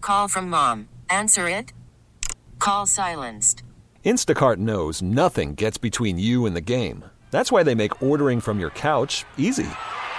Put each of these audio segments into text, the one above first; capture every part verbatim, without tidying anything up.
call from mom. Answer it. Call silenced. Instacart knows nothing gets between you and the game. That's why they make ordering from your couch easy.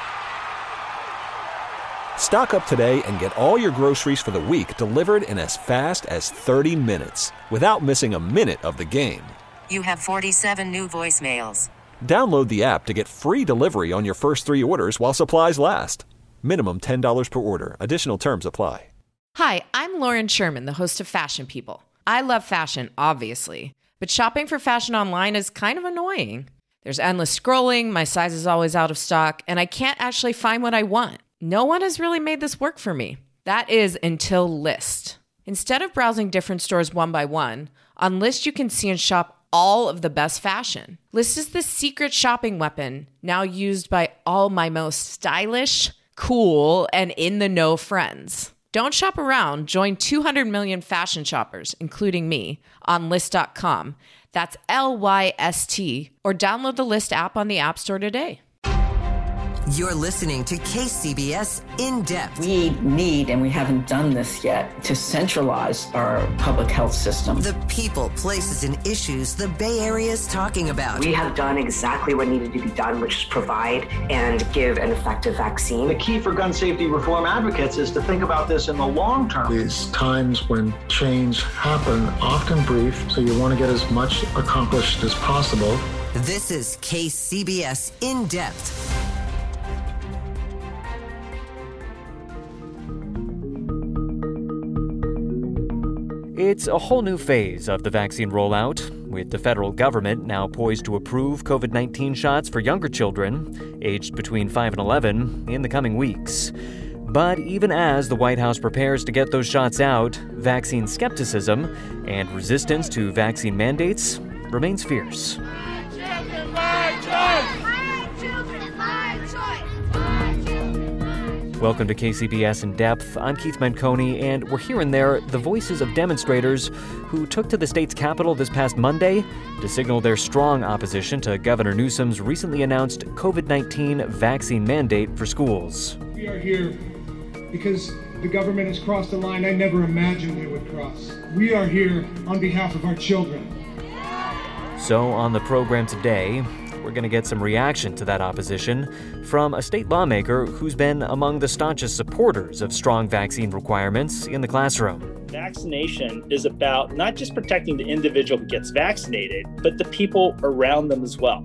Stock up today and get all your groceries for the week delivered in as fast as thirty minutes without missing a minute of the game. You have forty-seven new voicemails. Download the app to get free delivery on your first three orders while supplies last. Minimum ten dollars per order. Additional terms apply. Hi, I'm Lauren Sherman, the host of Fashion People. I love fashion, obviously, but shopping for fashion online is kind of annoying. There's endless scrolling, my size is always out of stock, and I can't actually find what I want. No one has really made this work for me. That is until Lyst. Instead of browsing different stores one by one, on Lyst you can see and shop all of the best fashion. Lyst is the secret shopping weapon now used by all my most stylish, cool, and in-the-know friends. Don't shop around. Join two hundred million fashion shoppers, including me, on Lyst dot com. That's L Y S T, or download the Lyst app on the App Store today. You're listening to K C B S In Depth. We need, and we haven't done this yet, to centralize our public health system. The people, places, and issues the Bay Area is talking about. We have done exactly what needed to be done, which is provide and give an effective vaccine. The key for gun safety reform advocates is to think about this in the long term. These times when change happen, often brief, so you want to get as much accomplished as possible. This is K C B S In Depth. It's a whole new phase of the vaccine rollout, with the federal government now poised to approve covid nineteen shots for younger children, aged between five and eleven, in the coming weeks. But even as the White House prepares to get those shots out, vaccine skepticism and resistance to vaccine mandates remains fierce. My children, my choice! My children, my choice! My children, my choice! Welcome to K C B S In Depth. I'm Keith Menconi, and we're hearing there the voices of demonstrators who took to the state's capitol this past Monday to signal their strong opposition to Governor Newsom's recently announced covid nineteen vaccine mandate for schools. We are here because the government has crossed a line I never imagined they would cross. We are here on behalf of our children. So on the program today, we're going to get some reaction to that opposition from a state lawmaker who's been among the staunchest supporters of strong vaccine requirements in the classroom. Vaccination is about not just protecting the individual who gets vaccinated, but the people around them as well.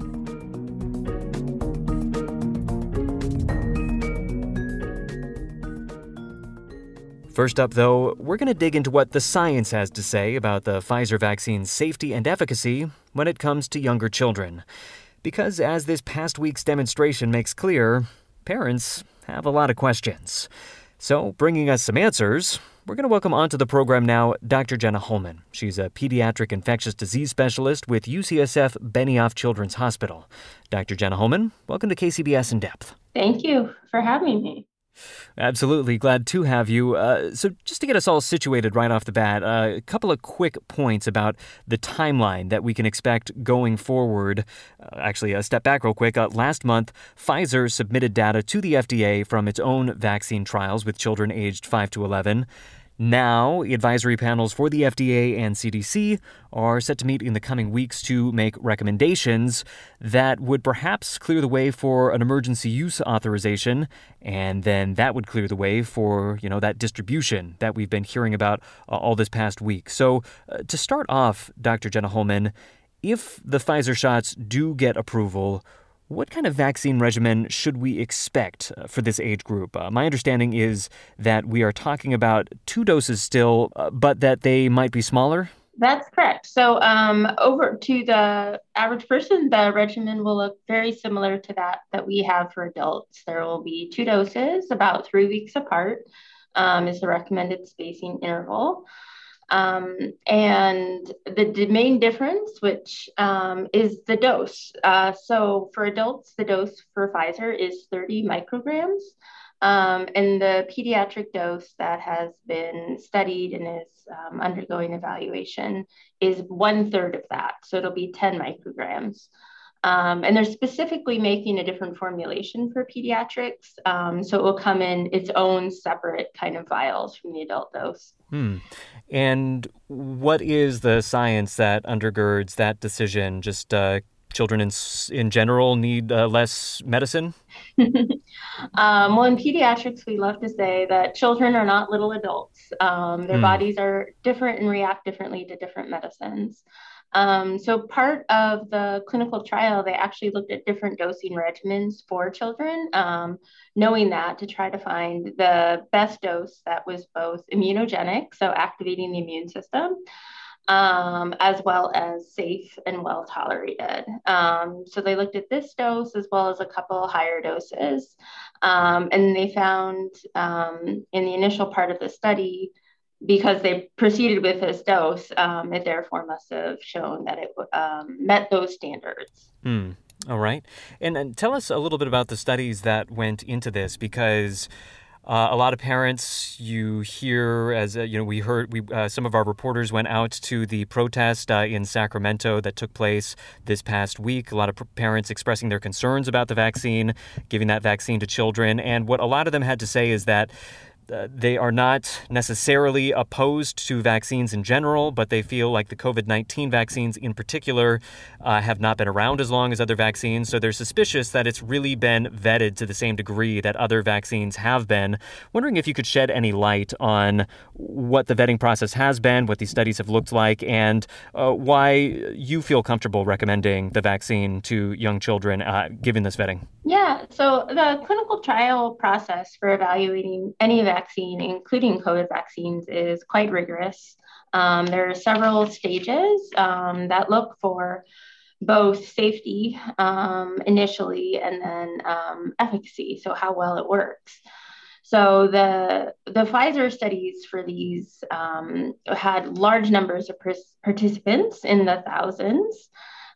First up, though, we're going to dig into what the science has to say about the Pfizer vaccine's safety and efficacy when it comes to younger children. Because as this past week's demonstration makes clear, parents have a lot of questions. So, bringing us some answers, we're going to welcome onto the program now Doctor Jenna Holman. She's a pediatric infectious disease specialist with U C S F Benioff Children's Hospital. Doctor Jenna Holman, welcome to K C B S In Depth. Thank you for having me. Absolutely. Glad to have you. Uh, so just to get us all situated right off the bat, uh, a couple of quick points about the timeline that we can expect going forward. Uh, actually, a step back real quick. Uh, last month, Pfizer submitted data to the F D A from its own vaccine trials with children aged five to eleven. Now, advisory panels for the F D A and C D C are set to meet in the coming weeks to make recommendations that would perhaps clear the way for an emergency use authorization, and then that would clear the way for, you know, that distribution that we've been hearing about uh, all this past week. So, uh, to start off, Doctor Jenna Holman, if the Pfizer shots do get approval, what kind of vaccine regimen should we expect for this age group? Uh, my understanding is that we are talking about two doses still, uh, but that they might be smaller? That's correct. So um, over to the average person, the regimen will look very similar to that that we have for adults. There will be two doses, about three weeks apart, um, is the recommended spacing interval. Um, and the, the main difference, which um, is the dose. Uh, so for adults, the dose for Pfizer is thirty micrograms. Um, and the pediatric dose that has been studied and is um, undergoing evaluation is one third of that. So it'll be ten micrograms. Um, and they're specifically making a different formulation for pediatrics. Um, so it will come in its own separate kind of vials from the adult dose. Hmm. And what is the science that undergirds that decision? Just uh, children in, in general need uh, less medicine? um, well, in pediatrics, we love to say that children are not little adults. Um, their Hmm. bodies are different and react differently to different medicines. Um, so part of the clinical trial, they actually looked at different dosing regimens for children, um, knowing that to try to find the best dose that was both immunogenic, so activating the immune system, um, as well as safe and well tolerated. Um, so they looked at this dose as well as a couple higher doses. Um, and they found um, in the initial part of the study, because they proceeded with this dose, um, it therefore must have shown that it um, met those standards. Hmm. All right. And, and tell us a little bit about the studies that went into this, because uh, a lot of parents, you hear, as uh, you know, we heard, we uh, some of our reporters went out to the protest uh, in Sacramento that took place this past week. A lot of parents expressing their concerns about the vaccine, giving that vaccine to children. And what a lot of them had to say is that Uh, they are not necessarily opposed to vaccines in general, but they feel like the covid nineteen vaccines in particular uh, have not been around as long as other vaccines. So they're suspicious that it's really been vetted to the same degree that other vaccines have been. Wondering if you could shed any light on what the vetting process has been, what these studies have looked like, and uh, why you feel comfortable recommending the vaccine to young children uh, given this vetting. Yeah, so the clinical trial process for evaluating any vaccine, including COVID vaccines, is quite rigorous. Um, there are several stages um, that look for both safety um, initially and then um, efficacy, so how well it works. So the the Pfizer studies for these um, had large numbers of participants in the thousands.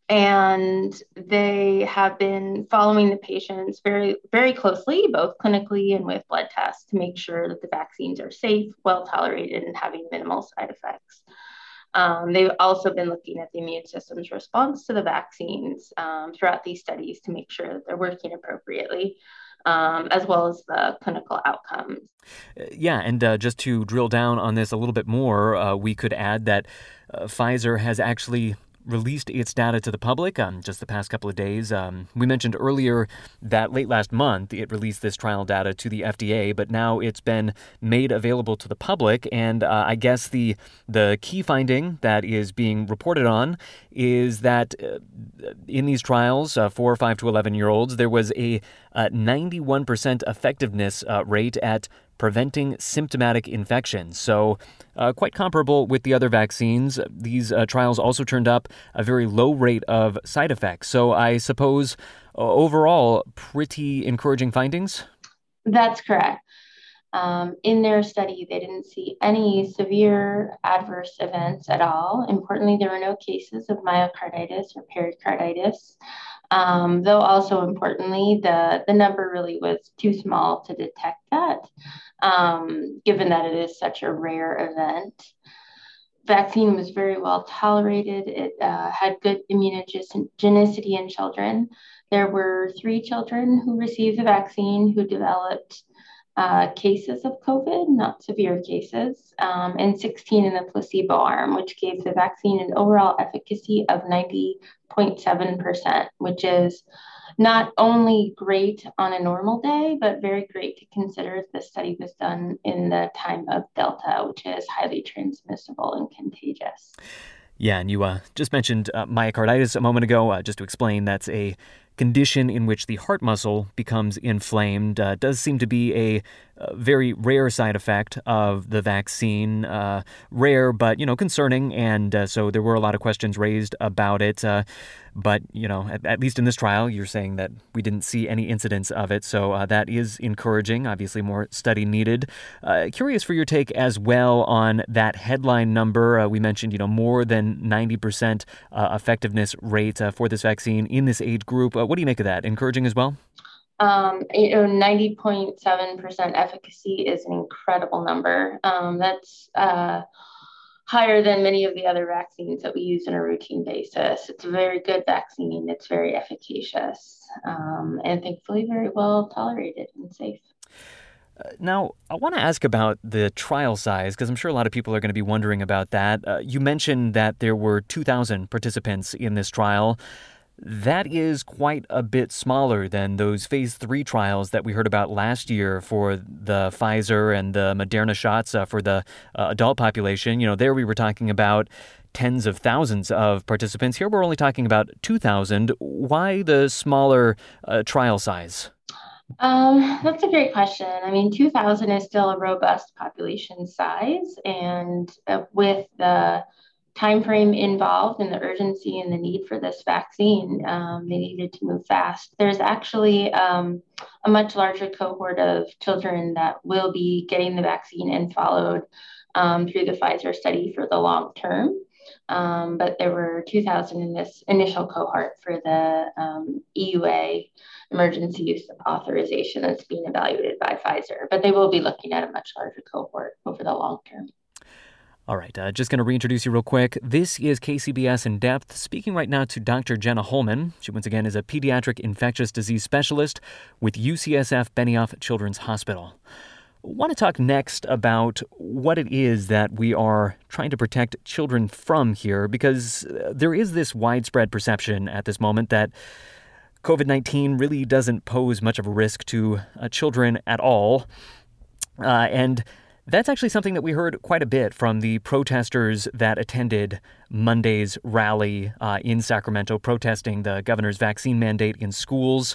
And they have been following the patients very, very closely, both clinically and with blood tests, to make sure that the vaccines are safe, well tolerated, and having minimal side effects. Um, they've also been looking at the immune system's response to the vaccines um, throughout these studies to make sure that they're working appropriately, um, as well as the clinical outcomes. Yeah, and uh, just to drill down on this a little bit more, uh, we could add that uh, Pfizer has actually released its data to the public um, just the past couple of days. Um, we mentioned earlier that late last month it released this trial data to the F D A, but now it's been made available to the public. And uh, I guess the the key finding that is being reported on is that uh, in these trials, uh, four, five to eleven year olds, there was a uh, ninety-one percent effectiveness uh, rate at preventing symptomatic infections. So uh, quite comparable with the other vaccines. These uh, trials also turned up a very low rate of side effects. So I suppose uh, overall, pretty encouraging findings? That's correct. Um, in their study, they didn't see any severe adverse events at all. Importantly, there were no cases of myocarditis or pericarditis. Um, though also importantly, the, the number really was too small to detect that, um, given that it is such a rare event. Vaccine was very well tolerated. It uh, had good immunogenicity in children. There were three children who received the vaccine who developed uh, cases of COVID, not severe cases, um, and sixteen in the placebo arm, which gave the vaccine an overall efficacy of ninety point seven percent, which is not only great on a normal day, but very great to consider if the study was done in the time of Delta, which is highly transmissible and contagious. Yeah, and you uh, just mentioned uh, myocarditis a moment ago. Uh, just to explain, that's a condition in which the heart muscle becomes inflamed. Uh, does seem to be a, a very rare side effect of the vaccine. Uh, rare, but, you know, concerning. And uh, so there were a lot of questions raised about it. Uh, but, you know, at, at least in this trial, you're saying that we didn't see any incidents of it. So uh, that is encouraging. Obviously, more study needed. Uh, curious for your take as well on that headline number. Uh, we mentioned, you know, more than ninety percent uh, effectiveness rate uh, for this vaccine in this age group. Uh, what do you make of that? Encouraging as well? Um, you know, ninety point seven percent efficacy is an incredible number. Um, that's uh, higher than many of the other vaccines that we use on a routine basis. It's a very good vaccine. It's very efficacious, um, and thankfully very well tolerated and safe. Uh, now, I want to ask about the trial size, because I'm sure a lot of people are going to be wondering about that. Uh, you mentioned that there were two thousand participants in this trial. That is quite a bit smaller than those phase three trials that we heard about last year for the Pfizer and the Moderna shots uh, for the uh, adult population. You know, there we were talking about tens of thousands of participants. Here we're only talking about two thousand. Why the smaller uh, trial size? Um, that's a great question. I mean, two thousand is still a robust population size, and uh, with the time frame involved and the urgency and the need for this vaccine, um, they needed to move fast. There's actually um, a much larger cohort of children that will be getting the vaccine and followed um, through the Pfizer study for the long term. Um, but there were two thousand in this initial cohort for the um, E U A emergency use authorization that's being evaluated by Pfizer. But they will be looking at a much larger cohort over the long term. All right, uh, just going to reintroduce you real quick. This is K C B S In Depth, speaking right now to Doctor Jenna Holman. She, once again, is a pediatric infectious disease specialist with U C S F Benioff Children's Hospital. I want to talk next about what it is that we are trying to protect children from here, because there is this widespread perception at this moment that COVID nineteen really doesn't pose much of a risk to uh, children at all. Uh, and That's actually something that we heard quite a bit from the protesters that attended Monday's rally uh, in Sacramento, protesting the governor's vaccine mandate in schools.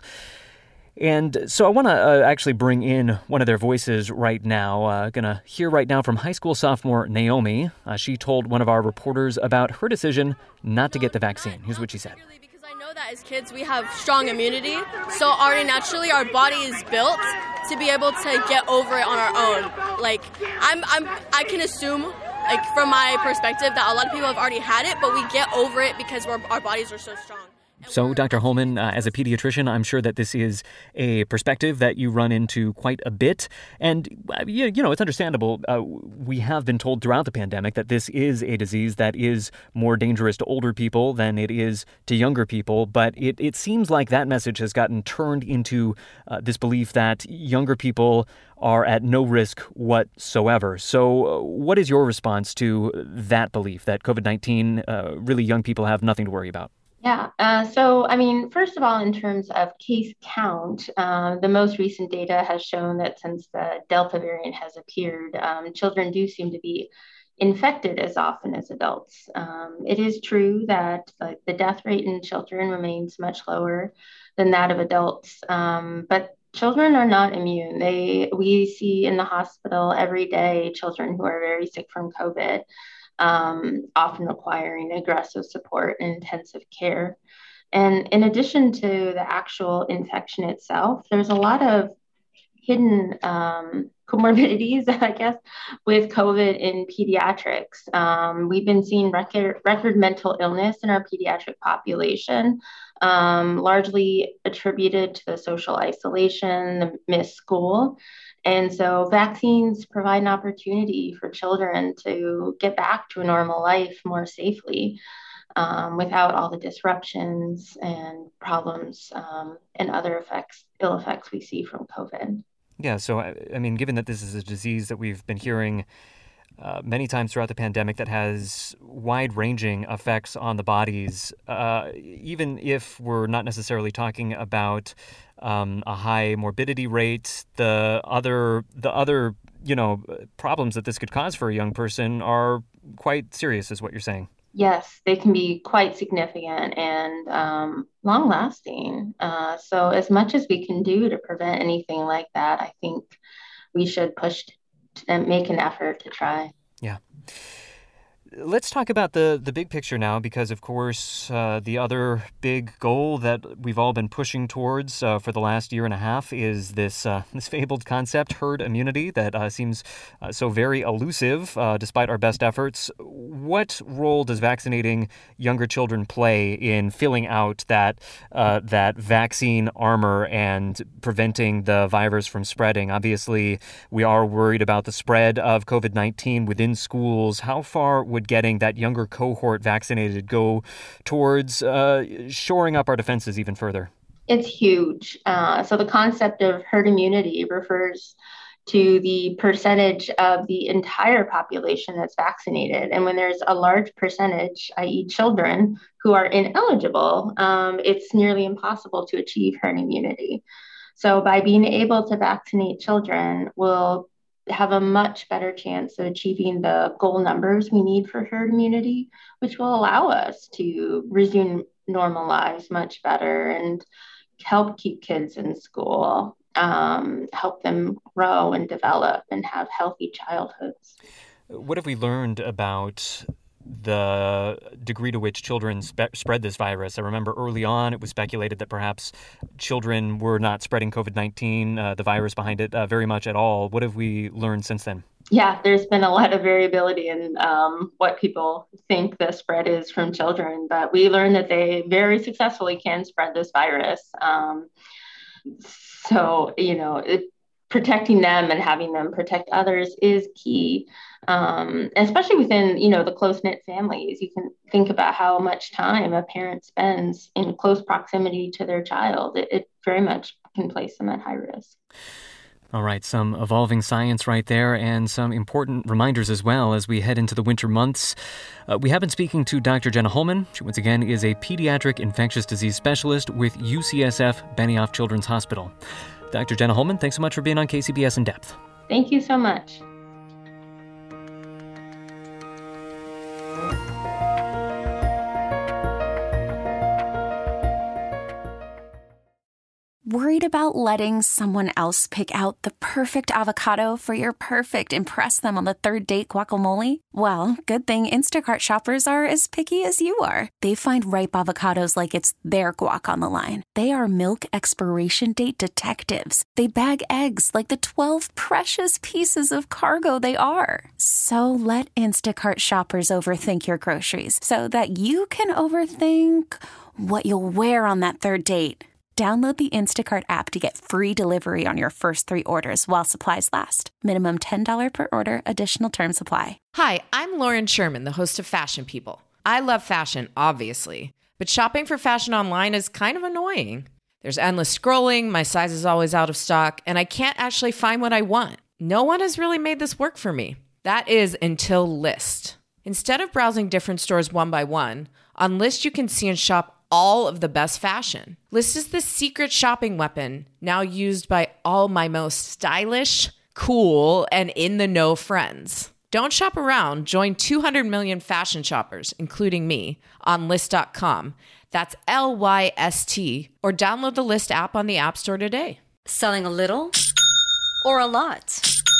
And so I want to uh, actually bring in one of their voices right now. Uh, going to hear right now from high school sophomore Naomi. Uh, she told one of our reporters about her decision not to get the vaccine. Here's what she said. I know that as kids we have strong immunity, so already naturally our body is built to be able to get over it on our own. Like I'm, I'm, I can assume, like from my perspective, that a lot of people have already had it, but we get over it because we're, our bodies are so strong. So, Doctor Holman, uh, as a pediatrician, I'm sure that this is a perspective that you run into quite a bit. And, uh, you, you know, it's understandable. Uh, we have been told throughout the pandemic that this is a disease that is more dangerous to older people than it is to younger people. But it, it seems like that message has gotten turned into uh, this belief that younger people are at no risk whatsoever. So uh, what is your response to that belief that COVID nineteen, uh, really young people have nothing to worry about? Yeah, uh, so I mean, first of all, in terms of case count, uh, the most recent data has shown that since the Delta variant has appeared, um, children do seem to be infected as often as adults. Um, it is true that uh, the death rate in children remains much lower than that of adults, um, but children are not immune. They we see in the hospital every day children who are very sick from COVID. Um, often requiring aggressive support and intensive care. And in addition to the actual infection itself, there's a lot of hidden um, comorbidities, I guess, with COVID in pediatrics. Um, we've been seeing record, record mental illness in our pediatric population, um, largely attributed to the social isolation, the missed school. And so vaccines provide an opportunity for children to get back to a normal life more safely um, without all the disruptions and problems um, and other effects, ill effects we see from COVID. Yeah, so, I mean, given that this is a disease that we've been hearing uh, many times throughout the pandemic that has wide-ranging effects on the bodies, uh, even if we're not necessarily talking about Um, a high morbidity rate, the other, the other, you know, problems that this could cause for a young person are quite serious, is what you're saying. Yes, they can be quite significant and um, long-lasting. Uh, so as much as we can do to prevent anything like that, I think we should push and make an effort to try. Yeah. Let's talk about the, the big picture now, because, of course, uh, the other big goal that we've all been pushing towards uh, for the last year and a half is this uh, this fabled concept, herd immunity, that uh, seems uh, so very elusive uh, despite our best efforts. What role does vaccinating younger children play in filling out that uh, that vaccine armor and preventing the virus from spreading? Obviously, we are worried about the spread of COVID nineteen within schools. How far would would getting that younger cohort vaccinated go towards uh, shoring up our defenses even further? It's huge. Uh, so the concept of herd immunity refers to the percentage of the entire population that's vaccinated. And when there's a large percentage, that is children, who are ineligible, um, it's nearly impossible to achieve herd immunity. So by being able to vaccinate children, we'll have a much better chance of achieving the goal numbers we need for herd immunity, which will allow us to resume normal lives much better and help keep kids in school. Um, help them grow and develop and have healthy childhoods. What have we learned about the degree to which children spe- spread this virus? I remember early on it was speculated that perhaps children were not spreading covid nineteen, uh, the virus behind it, uh, very much at all. What have we learned since then? Yeah, there's been a lot of variability in um, what people think the spread is from children, but we learned that they very successfully can spread this virus. Um, So, you know, it, protecting them and having them protect others is key, um, especially within, you know, the close-knit families. You can think about how much time a parent spends in close proximity to their child. It, it very much can place them at high risk. All right, some evolving science right there and some important reminders as well as we head into the winter months. Uh, we have been speaking to Doctor Jenna Holman. She, once again, is a pediatric infectious disease specialist with U C S F Benioff Children's Hospital. Doctor Jenna Holman, thanks so much for being on K C B S In Depth. Thank you so much. Worried about letting someone else pick out the perfect avocado for your perfect impress them on the third date guacamole? Well, good thing Instacart shoppers are as picky as you are. They find ripe avocados like it's their guac on the line. They are milk expiration date detectives. They bag eggs like the twelve precious pieces of cargo they are. So let Instacart shoppers overthink your groceries so that you can overthink what you'll wear on that third date. Download the Instacart app to get free delivery on your first three orders while supplies last. Minimum ten dollars per order. Additional terms apply. Hi, I'm Lauren Sherman, the host of Fashion People. I love fashion, obviously, but shopping for fashion online is kind of annoying. There's endless scrolling, my size is always out of stock, and I can't actually find what I want. No one has really made this work for me. That is until Lyst. Instead of browsing different stores one by one, on Lyst you can see and shop all of the best fashion. Lyst is the secret shopping weapon now used by all my most stylish, cool, and in-the-know friends. Don't shop around. Join two hundred million fashion shoppers, including me, on Lyst dot com. That's L Y S T. Or download the Lyst app on the App Store today. Selling a little or a lot?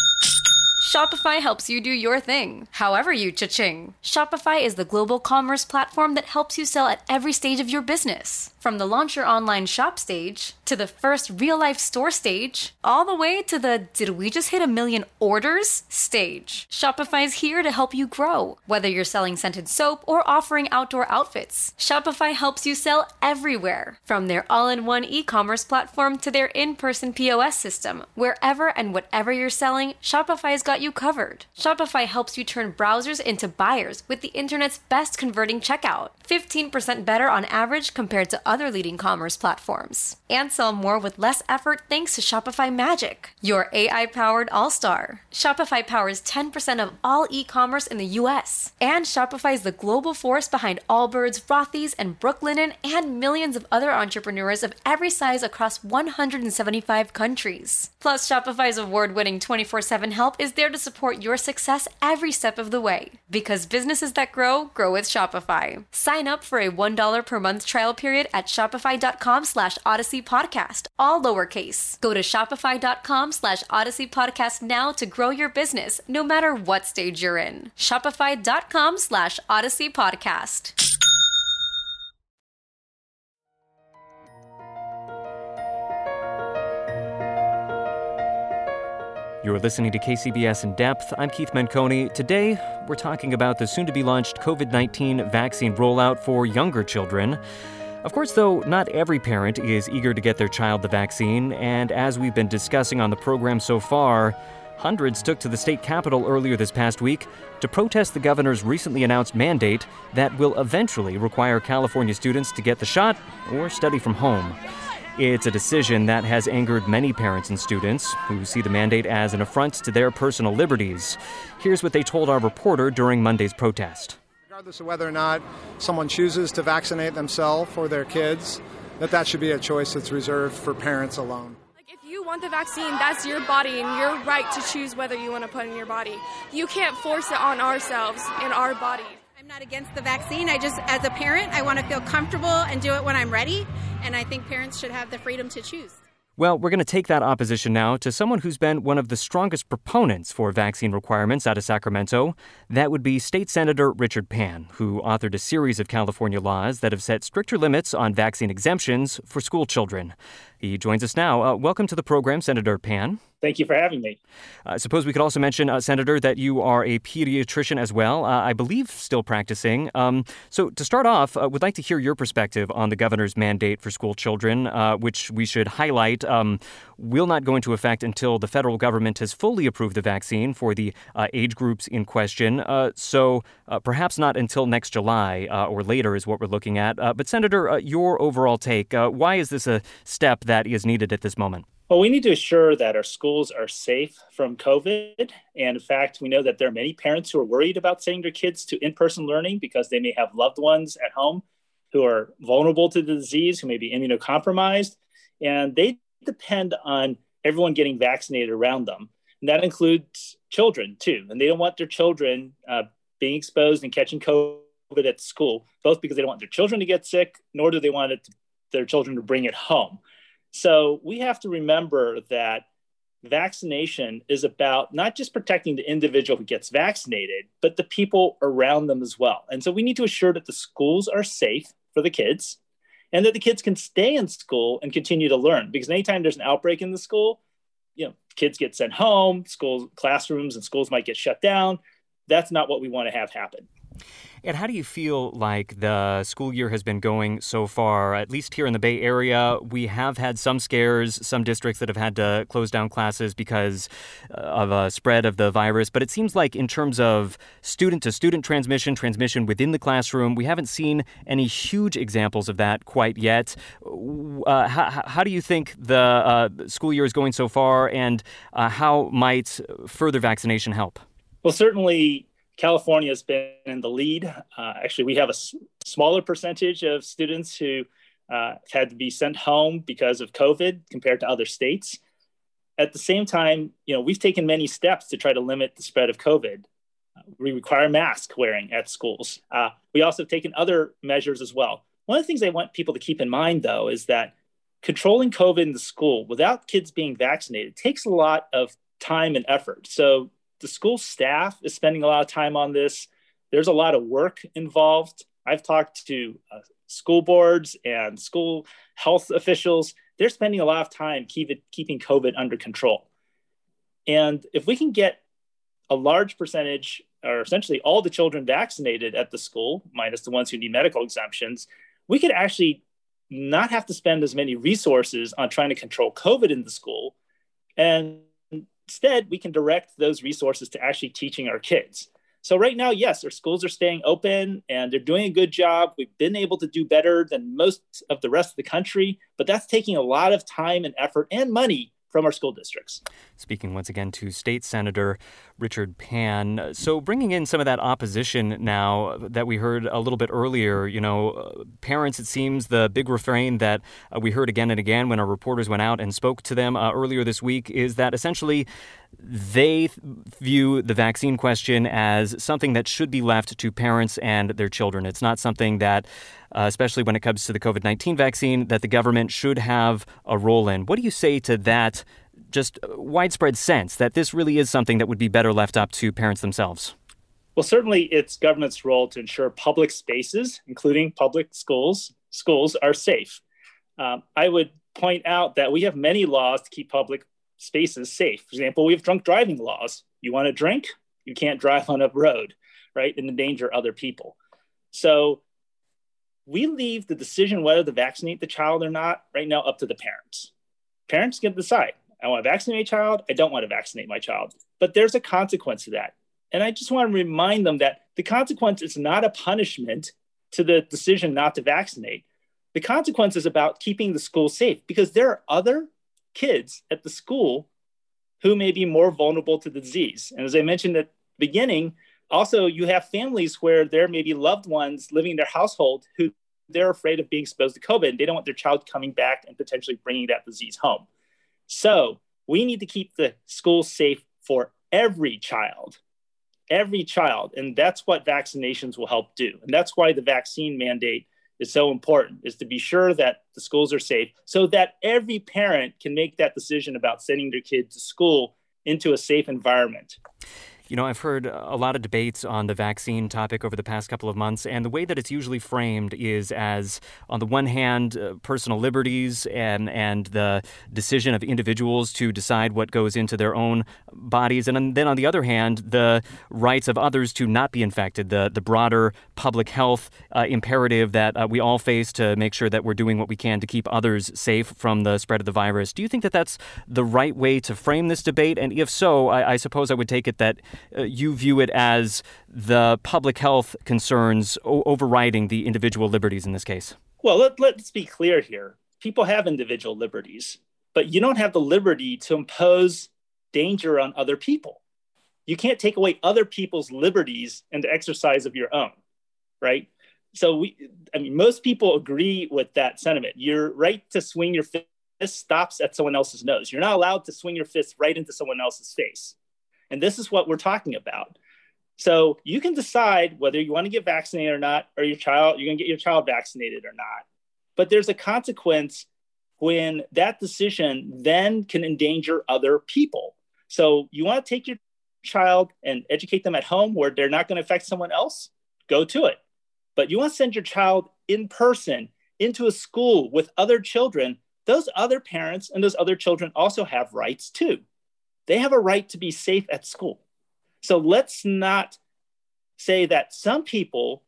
Shopify helps you do your thing, however you cha-ching. Shopify is the global commerce platform that helps you sell at every stage of your business. From the launch your online shop stage, to the first real-life store stage, all the way to the did we just hit a million orders stage. Shopify's here to help you grow. Whether you're selling scented soap or offering outdoor outfits, Shopify helps you sell everywhere. From their all-in-one e-commerce platform to their in-person P O S system, wherever and whatever you're selling, Shopify's got you covered. Shopify helps you turn browsers into buyers with the internet's best converting checkout. fifteen percent better on average compared to other leading commerce platforms. And sell more with less effort thanks to Shopify Magic, your A I-powered all-star. Shopify powers ten percent of all e-commerce in the U S. And Shopify is the global force behind Allbirds, Rothy's, and Brooklinen, and millions of other entrepreneurs of every size across one hundred seventy-five countries. Plus, Shopify's award-winning twenty-four seven help is there to support your success every step of the way. Because businesses that grow, grow with Shopify. Sign up for a one dollar per month trial period at shopify.com slash Odyssey Podcast, all lowercase. Go to shopify.com slash Odyssey Podcast now to grow your business, no matter what stage you're in. Shopify.com slash Odyssey Podcast. You're listening to K C B S In Depth. I'm Keith Menconi. Today, we're talking about the soon-to-be-launched covid nineteen vaccine rollout for younger children. Of course, though, not every parent is eager to get their child the vaccine, and as we've been discussing on the program so far, Hundreds took to the state capitol earlier this past week to protest the governor's recently announced mandate that will eventually require California students to get the shot or study from home. It's a decision that has angered many parents and students who see the mandate as an affront to their personal liberties. Here's what they told our reporter during Monday's protest. Regardless of whether or not someone chooses to vaccinate themselves or their kids, that that should be a choice that's reserved for parents alone. If you want the vaccine, that's your body and your right to choose whether you want to put it in your body. You can't force it on ourselves in our body. I'm not against the vaccine. I just, as a parent, I want to feel comfortable and do it when I'm ready. And I think parents should have the freedom to choose. Well, we're going to take that opposition now to someone who's been one of the strongest proponents for vaccine requirements out of Sacramento. That would be State Senator Richard Pan, who authored a series of California laws that have set stricter limits on vaccine exemptions for school children. He joins us now. Uh, welcome to the program, Senator Pan. Thank you for having me. I suppose we could also mention, uh, Senator, that you are a pediatrician as well, uh, I believe still practicing. Um, so to start off, uh, we'd like to hear your perspective on the governor's mandate for school children, uh, which we should highlight um, will not go into effect until the federal government has fully approved the vaccine for the uh, age groups in question. Uh, so uh, perhaps not until next July uh, or later is what we're looking at. Uh, but Senator, uh, your overall take, uh, why is this a step that is needed at this moment? Well, we need to assure that our schools are safe from COVID. And in fact, we know that there are many parents who are worried about sending their kids to in-person learning because they may have loved ones at home who are vulnerable to the disease, who may be immunocompromised. And they depend on everyone getting vaccinated around them. And that includes children, too. And they don't want their children uh, being exposed and catching COVID at school, both because they don't want their children to get sick, nor do they want it to, their children to bring it home. So we have to remember that vaccination is about not just protecting the individual who gets vaccinated, but the people around them as well. And so we need to assure that the schools are safe for the kids and that the kids can stay in school and continue to learn. Because anytime there's an outbreak in the school, you know, kids get sent home, schools, classrooms and schools might get shut down. That's not what we want to have happen. And how do you feel like the school year has been going so far? At least here in the Bay Area, we have had some scares, some districts that have had to close down classes because of a spread of the virus. But it seems like in terms of student-to-student transmission, transmission within the classroom, we haven't seen any huge examples of that quite yet. Uh, how, how do you think the uh, school year is going so far, and uh, how might further vaccination help? Well, certainly California has been in the lead. Uh, actually, we have a s- smaller percentage of students who uh, had to be sent home because of COVID compared to other states. At the same time, you know, we've taken many steps to try to limit the spread of COVID. Uh, we require mask wearing at schools. Uh, we also have taken other measures as well. One of the things I want people to keep in mind, though, is that controlling COVID in the school without kids being vaccinated takes a lot of time and effort. So the school staff is spending a lot of time on this. There's a lot of work involved. I've talked to uh, school boards and school health officials. They're spending a lot of time keep it, keeping COVID under control. And if we can get a large percentage, or essentially all the children vaccinated at the school, minus the ones who need medical exemptions, we could actually not have to spend as many resources on trying to control COVID in the school. And instead, we can direct those resources to actually teaching our kids. So right now, yes, our schools are staying open and they're doing a good job. We've been able to do better than most of the rest of the country, but that's taking a lot of time and effort and money from our school districts. Speaking once again to State Senator Richard Pan. So bringing in some of that opposition now that we heard a little bit earlier, you know, uh, parents, it seems the big refrain that uh, we heard again and again when our reporters went out and spoke to them uh, earlier this week is that essentially they view the vaccine question as something that should be left to parents and their children. It's not something that, uh, especially when it comes to the COVID nineteen vaccine, that the government should have a role in. What do you say to that just widespread sense that this really is something that would be better left up to parents themselves? Well, certainly it's government's role to ensure public spaces, including public schools, schools are safe. Um, I would point out that we have many laws to keep public spaces safe. For example, we have drunk driving laws. You want to drink? You can't drive on a road, right? And endanger other people. So we leave the decision whether to vaccinate the child or not right now up to the parents. Parents can decide. I want to vaccinate my child. I don't want to vaccinate my child. but there's a consequence to that. And I just want to remind them that the consequence is not a punishment to the decision not to vaccinate. The consequence is about keeping the school safe, because there are other kids at the school who may be more vulnerable to the disease. And as I mentioned at the beginning, also you have families where there may be loved ones living in their household who they're afraid of being exposed to COVID, and they don't want their child coming back and potentially bringing that disease home. So we need to keep the school safe for every child, every child. And that's what vaccinations will help do. And that's why the vaccine mandate is so important, is to be sure that the schools are safe so that every parent can make that decision about sending their kid to school into a safe environment. You know, I've heard a lot of debates on the vaccine topic over the past couple of months, and the way that it's usually framed is as, on the one hand, uh, personal liberties and, and the decision of individuals to decide what goes into their own bodies, and then on the other hand, the rights of others to not be infected, the, the broader public health uh, imperative that uh, we all face to make sure that we're doing what we can to keep others safe from the spread of the virus. Do you think that that's the right way to frame this debate? And if so, I, I suppose I would take it that Uh, you view it as the public health concerns o- overriding the individual liberties in this case. Well, let, let's be clear here. People have individual liberties, but you don't have the liberty to impose danger on other people. You can't take away other people's liberties and the exercise of your own, right? So we, I mean, most people agree with that sentiment. Your right to swing your fist stops at someone else's nose. You're not allowed to swing your fist right into someone else's face. And this is what we're talking about. So you can decide whether you want to get vaccinated or not, or your child, you're going to get your child vaccinated or not. But there's a consequence when that decision then can endanger other people. So you want to take your child and educate them at home where they're not going to affect someone else, go to it. But you want to send your child in person into a school with other children, those other parents and those other children also have rights too. They have a right to be safe at school. So let's not say that some people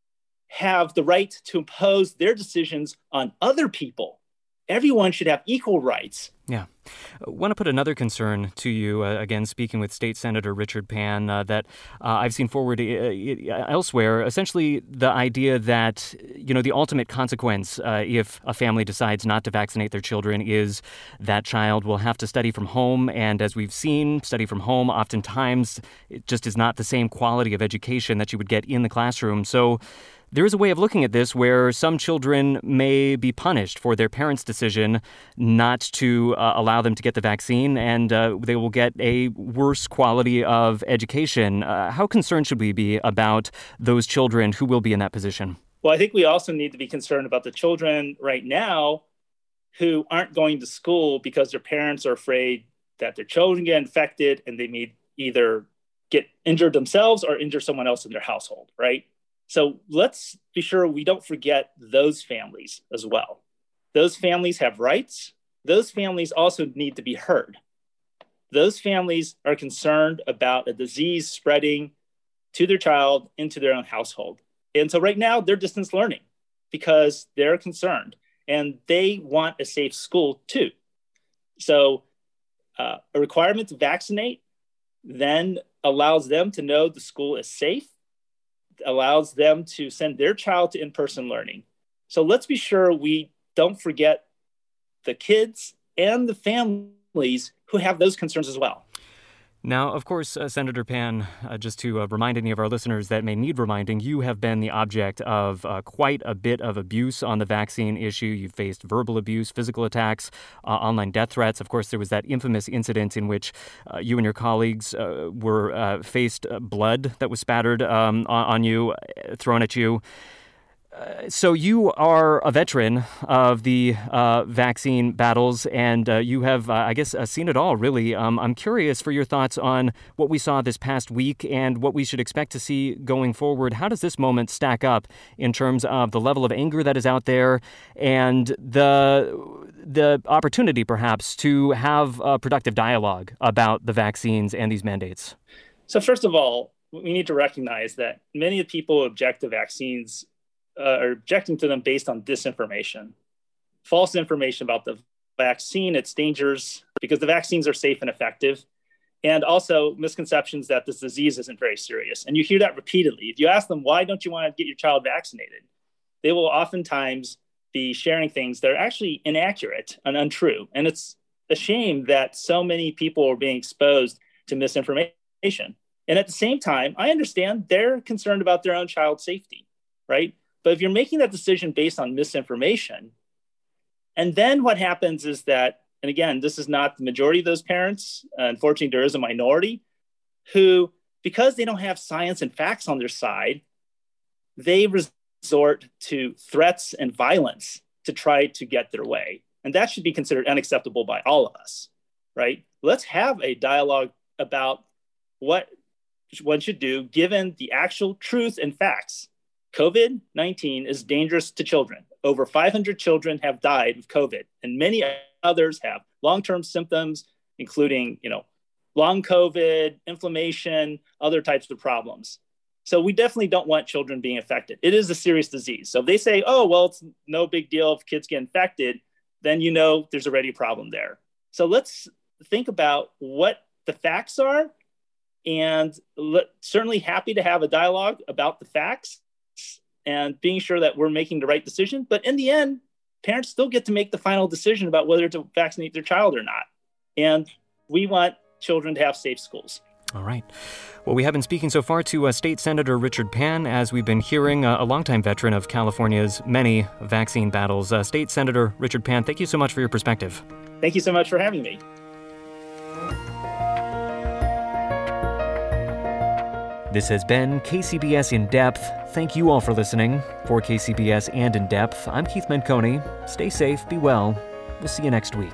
have the right to impose their decisions on other people. Everyone should have equal rights. Yeah. I want to put another concern to you, uh, again, speaking with State Senator Richard Pan, uh, that uh, I've seen forward uh, elsewhere, essentially the idea that, you know, the ultimate consequence uh, if a family decides not to vaccinate their children is that child will have to study from home. And as we've seen, study from home, oftentimes it just is not the same quality of education that you would get in the classroom. So there is a way of looking at this where some children may be punished for their parents' decision not to uh, allow them to get the vaccine, and uh, they will get a worse quality of education. Uh, how concerned should we be about those children who will be in that position? Well, I think we also need to be concerned about the children right now who aren't going to school because their parents are afraid that their children get infected and they may either get injured themselves or injure someone else in their household, right? So let's be sure we don't forget those families as well. Those families have rights. Those families also need to be heard. Those families are concerned about a disease spreading to their child into their own household. And so right now they're distance learning because they're concerned and they want a safe school too. So uh, a requirement to vaccinate then allows them to know the school is safe, allows them to send their child to in-person learning. So let's be sure we don't forget the kids and the families who have those concerns as well. Now, of course, uh, Senator Pan, uh, just to uh, remind any of our listeners that may need reminding, you have been the object of uh, quite a bit of abuse on the vaccine issue. You've faced verbal abuse, physical attacks, uh, online death threats. Of course, there was that infamous incident in which uh, you and your colleagues uh, were uh, faced uh, blood that was spattered um, on, on you, uh, thrown at you. Uh, so you are a veteran of the uh, vaccine battles, and uh, you have, uh, I guess, uh, seen it all, really. Um, I'm curious for your thoughts on what we saw this past week and what we should expect to see going forward. How does this moment stack up in terms of the level of anger that is out there and the the opportunity, perhaps, to have a productive dialogue about the vaccines and these mandates? So first of all, we need to recognize that many of the people who object to vaccines Uh, are objecting to them based on disinformation, false information about the vaccine, its dangers, because the vaccines are safe and effective. and also misconceptions that this disease isn't very serious. And you hear that repeatedly. If you ask them, why don't you want to get your child vaccinated? They will oftentimes be sharing things that are actually inaccurate and untrue. And it's a shame that so many people are being exposed to misinformation. And at the same time, I understand they're concerned about their own child's safety, right? But if you're making that decision based on misinformation, and then what happens is that, and again, this is not the majority of those parents, uh, unfortunately, there is a minority who, because they don't have science and facts on their side, they resort to threats and violence to try to get their way. And that should be considered unacceptable by all of us, right? Let's have a dialogue about what one should do given the actual truth and facts. COVID nineteen is dangerous to children. Over five hundred children have died of COVID, and many others have long-term symptoms, including, you know, long COVID, inflammation, other types of problems. So we definitely don't want children being affected. It is a serious disease. So if they say, oh, well, it's no big deal if kids get infected, then you know there's already a problem there. So let's think about what the facts are, and le- certainly happy to have a dialogue about the facts and being sure that we're making the right decision. But in the end, parents still get to make the final decision about whether to vaccinate their child or not. And we want children to have safe schools. All right. Well, we have been speaking so far to uh, State Senator Richard Pan, as we've been hearing uh, a longtime veteran of California's many vaccine battles. Uh, State Senator Richard Pan, thank you so much for your perspective. Thank you so much for having me. This has been K C B S In Depth. Thank you all for listening. For K C B S and In Depth, I'm Keith Menconi. Stay safe, be well. We'll see you next week.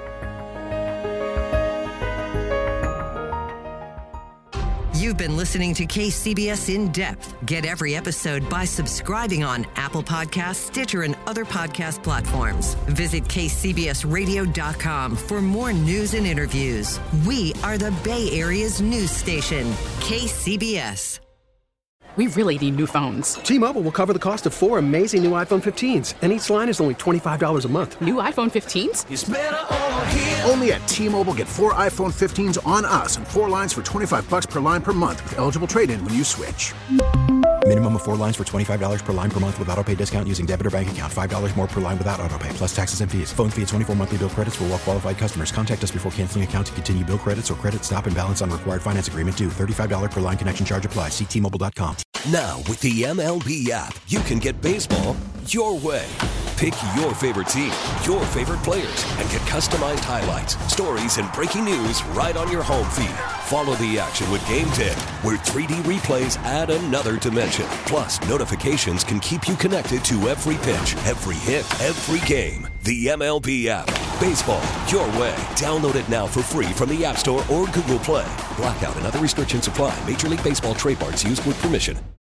You've been listening to K C B S In Depth. Get every episode by subscribing on Apple Podcasts, Stitcher, and other podcast platforms. Visit K C B S radio dot com for more news and interviews. We are the Bay Area's news station, K C B S. We really need new phones. T-Mobile will cover the cost of four amazing new iPhone fifteens, and each line is only twenty-five dollars a month. New iPhone fifteens? It's better over here. Only at T-Mobile, get four iPhone fifteens on us and four lines for twenty-five dollars per line per month with eligible trade-in when you switch. Minimum of four lines for twenty-five dollars per line per month with autopay discount using debit or bank account. five dollars more per line without autopay, plus taxes and fees. Phone fee at twenty-four monthly bill credits for well-qualified customers. Contact us before canceling account to continue bill credits or credit stop and balance on required finance agreement due. thirty-five dollars per line connection charge applies. See T Mobile dot com. Now, with the M L B app, you can get baseball your way. Pick your favorite team, your favorite players, and get customized highlights, stories, and breaking news right on your home feed. Follow the action with Game ten, where three D replays add another dimension. Plus, notifications can keep you connected to every pitch, every hit, every game. The M L B app. Baseball your way. Download it now for free from the App Store or Google Play. Blackout and other restrictions apply. Major League Baseball trademarks used with permission.